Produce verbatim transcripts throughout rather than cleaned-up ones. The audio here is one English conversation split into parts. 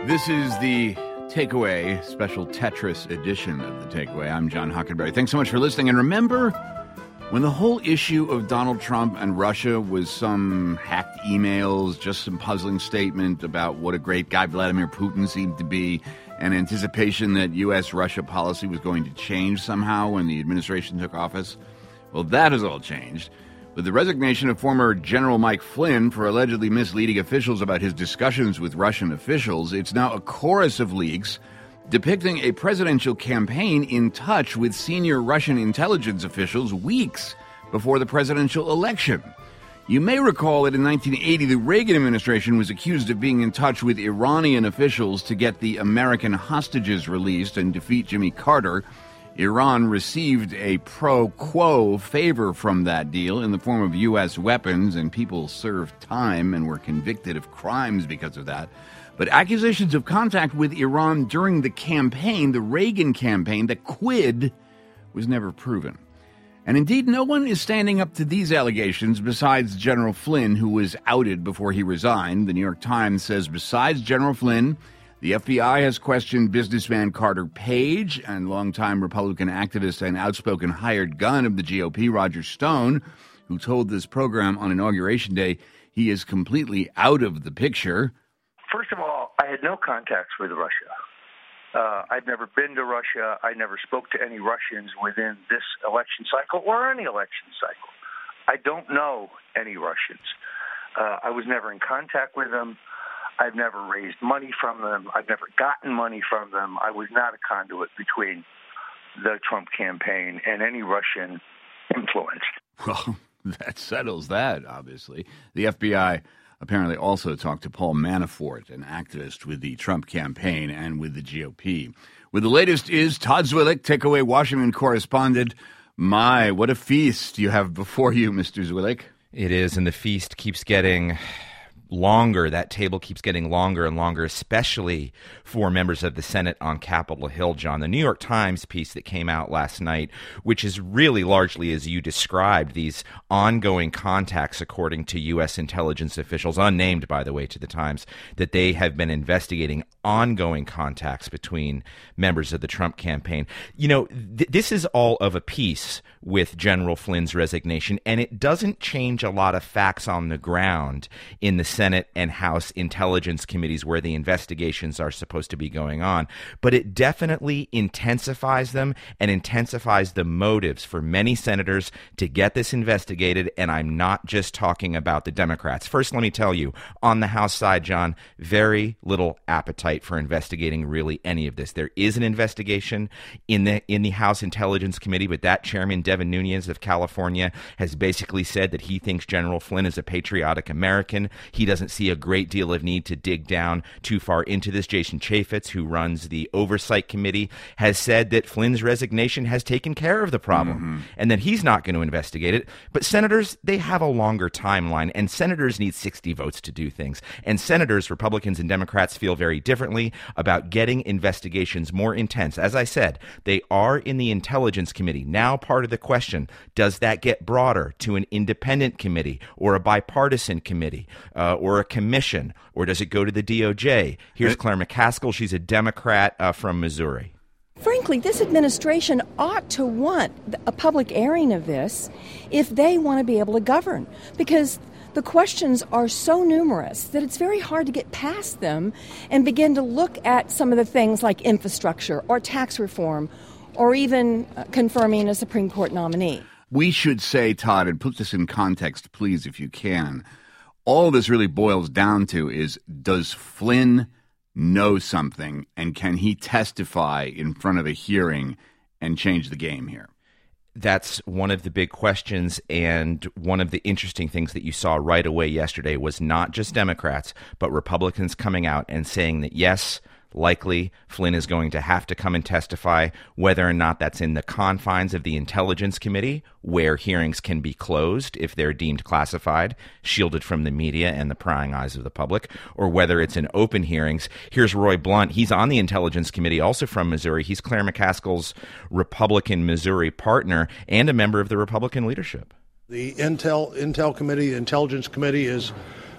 This is the Takeaway, special Tetris edition of the Takeaway. I'm John Hockenberry. Thanks so much for listening. And remember, when the whole issue of Donald Trump and Russia was some hacked emails, just some puzzling statement about what a great guy Vladimir Putin seemed to be, and anticipation that U S-Russia policy was going to change somehow when the administration took office? Well, that has all changed. With the resignation of former General Mike Flynn for allegedly misleading officials about his discussions with Russian officials, it's now a chorus of leaks depicting a presidential campaign in touch with senior Russian intelligence officials weeks before the presidential election. You may recall that in nineteen eighty, the Reagan administration was accused of being in touch with Iranian officials to get the American hostages released and defeat Jimmy Carter. Iran received a pro quo favor from that deal in the form of U S weapons, and people served time and were convicted of crimes because of that. But accusations of contact with Iran during the campaign, the Reagan campaign, the quid, was never proven. And indeed, no one is standing up to these allegations besides General Flynn, who was outed before he resigned. The New York Times says besides General Flynn, the F B I has questioned businessman Carter Page and longtime Republican activist and outspoken hired gun of the G O P, Roger Stone, who told this program on Inauguration Day he is completely out of the picture. First of all, I had no contacts with Russia. Uh, I've never been to Russia. I never spoke to any Russians within this election cycle or any election cycle. I don't know any Russians. Uh, I was never in contact with them. I've never raised money from them. I've never gotten money from them. I was not a conduit between the Trump campaign and any Russian influence. Well, that settles that, obviously. The F B I apparently also talked to Paul Manafort, an activist with the Trump campaign and with the G O P. With the latest is Todd Zwillich, Takeaway Washington correspondent. My, what a feast you have before you, Mister Zwillich. It is, and the feast keeps getting longer. That table keeps getting longer and longer, especially for members of the Senate on Capitol Hill, John. The New York Times piece that came out last night, which is really largely, as you described, these ongoing contacts, according to U S intelligence officials, unnamed, by the way, to the Times, that they have been investigating ongoing contacts between members of the Trump campaign. You know, th- this is all of a piece with General Flynn's resignation, and it doesn't change a lot of facts on the ground in the Senate and House intelligence committees where the investigations are supposed to be going on. But it definitely intensifies them and intensifies the motives for many senators to get this investigated. And I'm not just talking about the Democrats. First, let me tell you, on the House side, John, very little appetite for investigating really any of this. There is an investigation in the in the House Intelligence Committee, but that chairman, Devin Nunes of California, has basically said that he thinks General Flynn is a patriotic American. He doesn't see a great deal of need to dig down too far into this. Jason Chaffetz, who runs the Oversight Committee, has said that Flynn's resignation has taken care of the problem mm-hmm. and that he's not going to investigate it. But senators, they have a longer timeline, and senators need sixty votes to do things. And senators, Republicans and Democrats, feel very differently about getting investigations more intense. As I said, they are in the Intelligence Committee. Now part of the question, does that get broader to an independent committee or a bipartisan committee? Uh, or a commission, or does it go to the D O J? Here's Claire McCaskill. She's a Democrat uh, from Missouri. Frankly, this administration ought to want a public airing of this if they want to be able to govern, because the questions are so numerous that it's very hard to get past them and begin to look at some of the things like infrastructure or tax reform or even confirming a Supreme Court nominee. We should say, Todd, and put this in context, please, if you can, all this really boils down to is, does Flynn know something, and can he testify in front of a hearing and change the game here? That's one of the big questions, and one of the interesting things that you saw right away yesterday was not just Democrats, but Republicans coming out and saying that, yes, likely Flynn is going to have to come and testify, whether or not that's in the confines of the Intelligence Committee, where hearings can be closed if they're deemed classified, shielded from the media and the prying eyes of the public, or whether it's in open hearings. Here's Roy Blunt. He's on the Intelligence Committee, also from Missouri. He's Claire McCaskill's Republican Missouri partner and a member of the Republican leadership. The Intel Intel Committee, the Intelligence Committee, is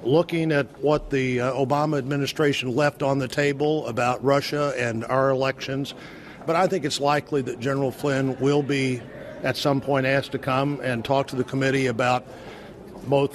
looking at what the uh, Obama administration left on the table about Russia and our elections. But I think it's likely that General Flynn will be at some point asked to come and talk to the committee about both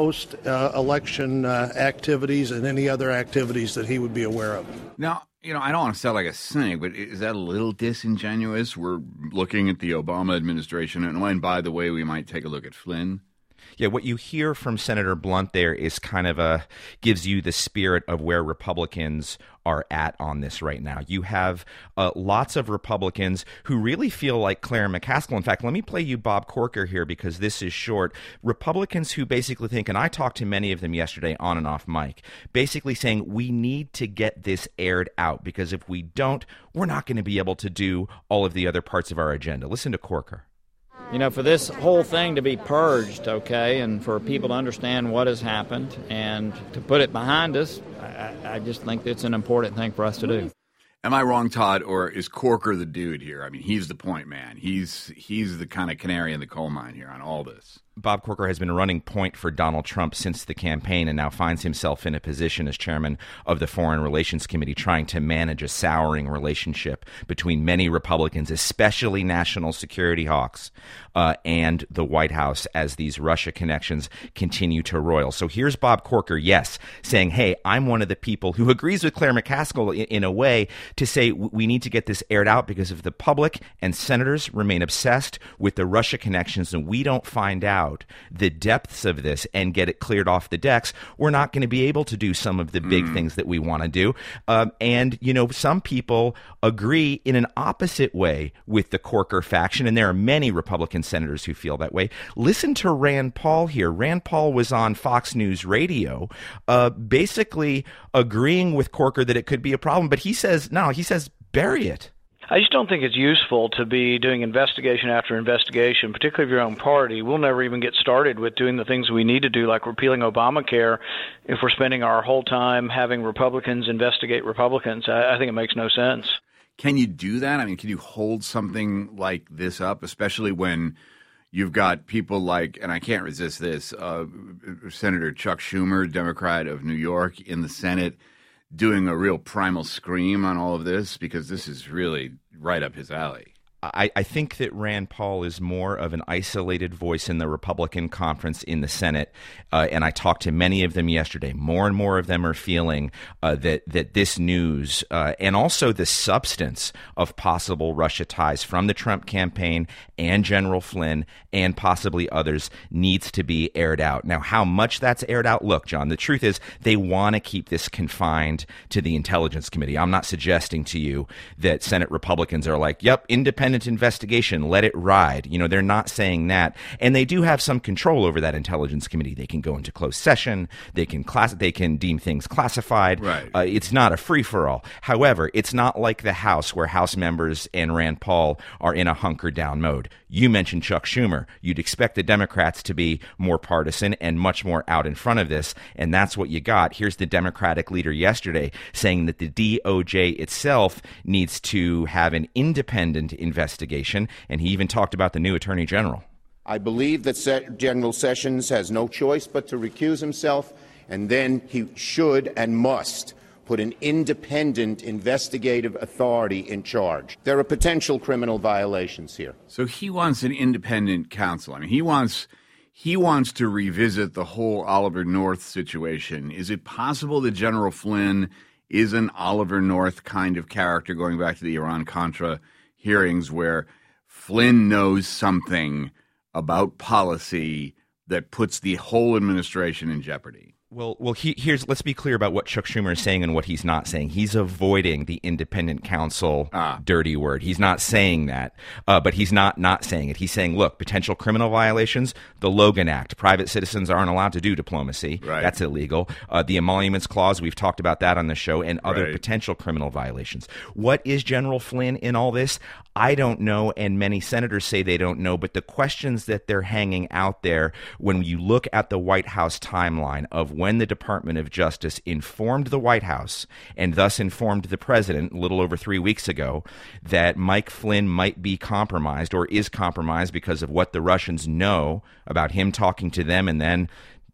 post-election uh, uh, activities and any other activities that he would be aware of. Now, you know, I don't want to sound like a cynic, but is that a little disingenuous? We're looking at the Obama administration, and, oh, and by the way, we might take a look at Flynn. Yeah, what you hear from Senator Blunt there is kind of a gives you the spirit of where Republicans are at on this right now. You have uh, lots of Republicans who really feel like Claire McCaskill. In fact, let me play you Bob Corker here because this is short. Republicans who basically think, and I talked to many of them yesterday on and off mic, basically saying we need to get this aired out because if we don't, we're not going to be able to do all of the other parts of our agenda. Listen to Corker. You know, for this whole thing to be purged, okay, and for people to understand what has happened and to put it behind us, I, I just think it's an important thing for us to do. Am I wrong, Todd, or is Corker the dude here? I mean, he's the point man. He's he's the kind of canary in the coal mine here on all this. Bob Corker has been running point for Donald Trump since the campaign and now finds himself in a position as chairman of the Foreign Relations Committee trying to manage a souring relationship between many Republicans, especially national security hawks, uh, and the White House as these Russia connections continue to roil. So here's Bob Corker, yes, saying, hey, I'm one of the people who agrees with Claire McCaskill in, in a way to say we need to get this aired out because if the public and senators remain obsessed with the Russia connections and we don't find out the depths of this and get it cleared off the decks, we're not going to be able to do some of the big mm. things that we want to do. Um, and, you know, some people agree in an opposite way with the Corker faction, and there are many Republican senators who feel that way. Listen to Rand Paul here. Rand Paul was on Fox News Radio uh, basically agreeing with Corker that it could be a problem, but he says, no, he says, bury it. I just don't think it's useful to be doing investigation after investigation, particularly of your own party. We'll never even get started with doing the things we need to do, like repealing Obamacare, if we're spending our whole time having Republicans investigate Republicans. I, I think it makes no sense. Can you do that? I mean, can you hold something like this up, especially when you've got people like, and I can't resist this, uh, Senator Chuck Schumer, Democrat of New York, in the Senate, doing a real primal scream on all of this because this is really right up his alley. I, I think that Rand Paul is more of an isolated voice in the Republican conference in the Senate, uh, and I talked to many of them yesterday. More and more of them are feeling uh, that that this news uh, and also the substance of possible Russia ties from the Trump campaign and General Flynn and possibly others needs to be aired out. Now, how much that's aired out? Look, John, the truth is they want to keep this confined to the Intelligence Committee. I'm not suggesting to you that Senate Republicans are like, yep, independent investigation, let it ride. You know, they're not saying that. And they do have some control over that Intelligence Committee. They can go into closed session. They can class. They can deem things classified. Right. Uh, it's not a free-for-all. However, it's not like the House where House members and Rand Paul are in a hunker-down mode. You mentioned Chuck Schumer. You'd expect the Democrats to be more partisan and much more out in front of this, and that's what you got. Here's the Democratic leader yesterday saying that the D O J itself needs to have an independent investigation, and he even talked about the new Attorney General. I believe that Se- General Sessions has no choice but to recuse himself, and then he should and must put an independent investigative authority in charge. There are potential criminal violations here. So he wants an independent counsel. I mean, he wants he wants to revisit the whole Oliver North situation. Is it possible that General Flynn is an Oliver North kind of character, going back to the Iran-Contra hearings, where Flynn knows something about policy that puts the whole administration in jeopardy? Well, well, he, here's let's be clear about what Chuck Schumer is saying and what he's not saying. He's avoiding the independent counsel ah. dirty word. He's not saying that, uh, but he's not not saying it. He's saying, look, potential criminal violations, the Logan Act. Private citizens aren't allowed to do diplomacy. Right. That's illegal. Uh, the emoluments clause, we've talked about that on the show, and other right. potential criminal violations. What is General Flynn in all this? I don't know, and many senators say they don't know, but the questions that they're hanging out there, when you look at the White House timeline of when the Department of Justice informed the White House and thus informed the president a little over three weeks ago that Mike Flynn might be compromised or is compromised because of what the Russians know about him talking to them and then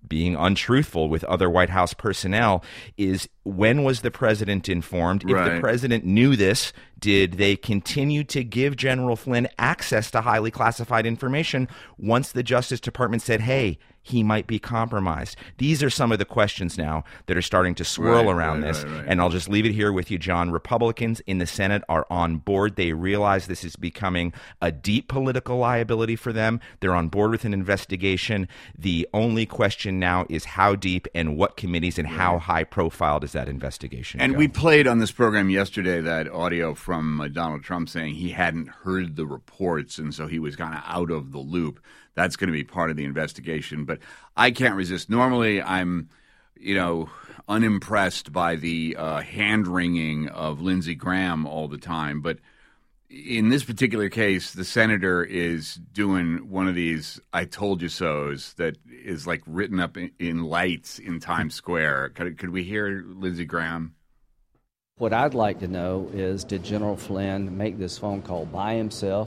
being untruthful with other White House personnel is, when was the president informed? If Right. the president knew this, did they continue to give General Flynn access to highly classified information once the Justice Department said, hey, he might be compromised? These are some of the questions now that are starting to swirl Right, around right, this. right, right. And I'll just leave it here with you, John. Republicans in the Senate are on board. They realize this is becoming a deep political liability for them. They're on board with an investigation. The only question now is how deep and what committees and how high profile does that investigation And go? we played on this program yesterday that audio from uh, Donald Trump saying he hadn't heard the reports, and so he was kind of out of the loop. That's going to be part of the investigation. But I can't resist. Normally, I'm, you know, unimpressed by the uh, hand-wringing of Lindsey Graham all the time. But in this particular case, the senator is doing one of these "I told you so's" that is like written up in, in lights in Times Square. Could, could we hear Lindsey Graham? What I'd like to know is, did General Flynn make this phone call by himself?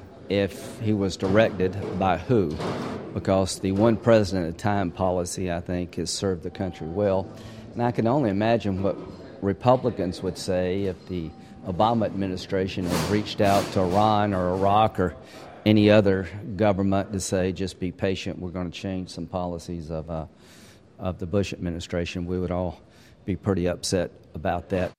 If he was directed, by who? Because the one president at a time policy, I think, has served the country well. And I can only imagine what Republicans would say if the Obama administration had reached out to Iran or Iraq or any other government to say, just be patient, we're going to change some policies of, uh, of the Bush administration. We would all be pretty upset about that.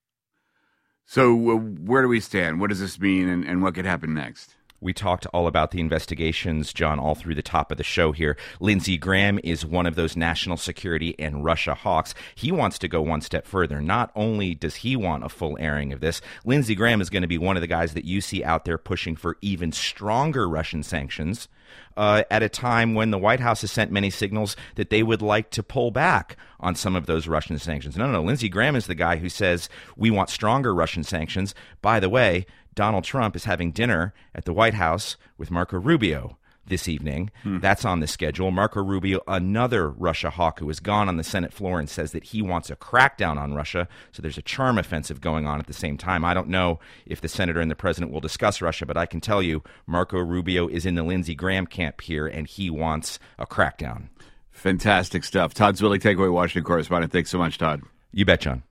So uh, where do we stand? What does this mean, and, and what could happen next? We talked all about the investigations, John, all through the top of the show here. Lindsey Graham is one of those national security and Russia hawks. He wants to go one step further. Not only does he want a full airing of this, Lindsey Graham is going to be one of the guys that you see out there pushing for even stronger Russian sanctions uh, at a time when the White House has sent many signals that they would like to pull back on some of those Russian sanctions. No, no, no. Lindsey Graham is the guy who says we want stronger Russian sanctions. By the way, Donald Trump is having dinner at the White House with Marco Rubio this evening. Hmm. That's on the schedule. Marco Rubio, another Russia hawk who has gone on the Senate floor and says that he wants a crackdown on Russia. So there's a charm offensive going on at the same time. I don't know if the senator and the president will discuss Russia, but I can tell you Marco Rubio is in the Lindsey Graham camp here, and he wants a crackdown. Fantastic stuff. Todd Zwillig, Takeaway Washington correspondent. Thanks so much, Todd. You bet, John.